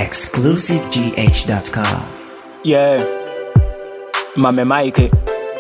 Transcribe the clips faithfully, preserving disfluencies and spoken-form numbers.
exclusive g h dot com. Yeah, Mame Mike.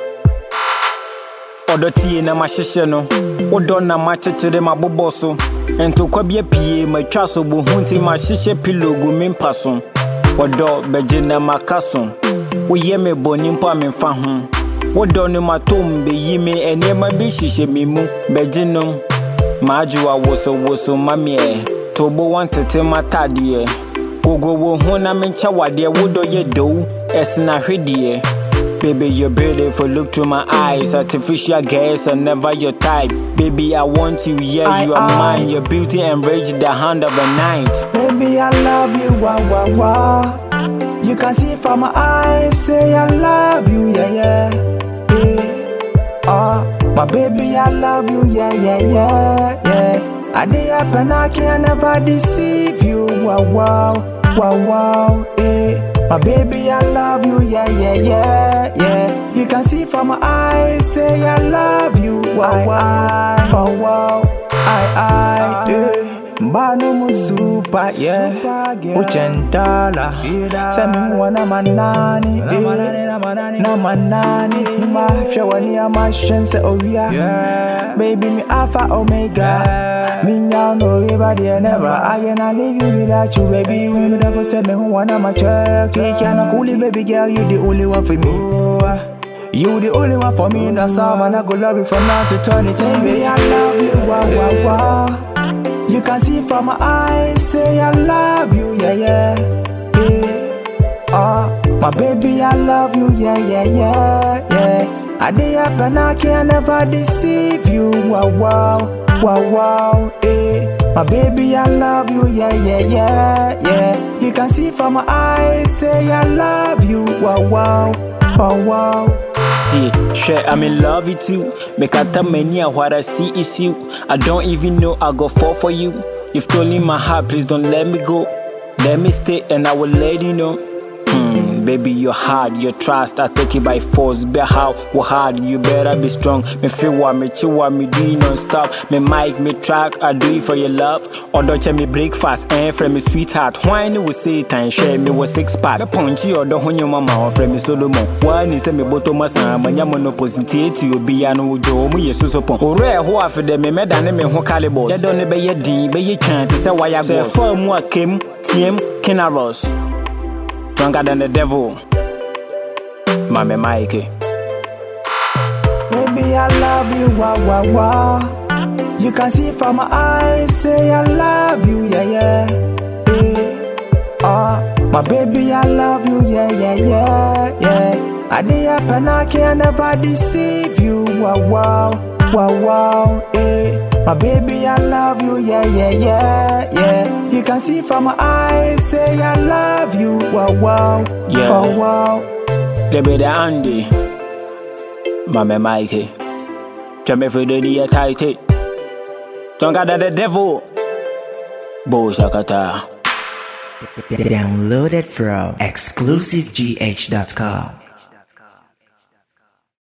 Odoti na mashishe no. Odo na machechere maboboso. Ento kwa bie pie matwaso bo hunti mashishe pilogu mimpaso. Odo beje na makaso. Oye me boni mpa memfa ho. Odo no matom be yime enema bi shishe mimu beje no. Majuwa woso woso mamie. Tobo wantete matadie. Gogo wo hona mencha wade wodo ye do esna hwedie. Baby, you're beautiful, look through my eyes. Artificial gas and never your type. Baby, I want you, yeah, I, you are I, mine. Your beauty enrage the hand of a knight. Baby, I love you, wah, wah, wah. You can see from my eyes, say I love you, yeah, yeah, yeah. Oh, my baby, I love you, yeah, yeah, yeah, yeah. I day up and I can never deceive you, wow, wow, wow, wow, yeah. My baby, I love you, yeah, yeah, yeah, yeah. You can see from my eyes, say I love you, wow, wow, wow, wow, I, I, yeah. Mbano musupa, yeah. Uchentala, semi mwana manani, na manani. Ma shawani ya mashense oya. Baby, me alpha omega. Me now know everybody never. I cannot leave you without you, baby. We would never say me who wanna my chuck. Can't cool it, baby girl, you the only one for me. You the only one for me. That's all, man. I go love you from now to eternity. Baby, I love you, wow, wow, wow. You can see from my eyes, say I love you, yeah, yeah, yeah. Oh, my baby, I love you, yeah, yeah, yeah, yeah. I day up and I can never deceive you, wow, wow, wow, wow, yeah. My baby, I love you, yeah, yeah, yeah, yeah. You can see from my eyes, say I love you, wow, wow, wow, wow. Share, I'm in love with you. Make a tell many what I see is you. I don't even know I go fall for you. You've stolen my heart, please don't let me go. Let me stay and I will let you know. Hmm, baby, you're hard, your trust, I take it by force. Be how, we hard, you better be strong. Me feel what, me chill what, me do non-stop. Me mic, me track, I do it for your love. Or don't you me breakfast, and from me sweetheart. Why no we say time, share me with six pack. The punchy or the honey mama, or from me Solomon. One is a me bottom of some, but yaman opposite to you be an old joe, me so upon. Or rare who after them, me made an me who calibre. You don't be a D, but you can't say why I go. For more Kim, Tim, Kinaros. Stronger than the devil, Mame Mike. Baby, I love you, wow, wow, wow. You can see from my eyes, say I love you, yeah, yeah, yeah. Oh, my baby, I love you, yeah, yeah, yeah, yeah. I day up and I can never deceive you, wow, wow, wow, wow, yeah. My baby, I love you, yeah, yeah, yeah, yeah. You can see from my eyes, say I love you, wow, wow, yeah. Wow, wow. Baby, the Andy, Mame Mike. Come for the dear tight. Stronger than the devil, Bo Shakata. Download it from exclusive g h dot com.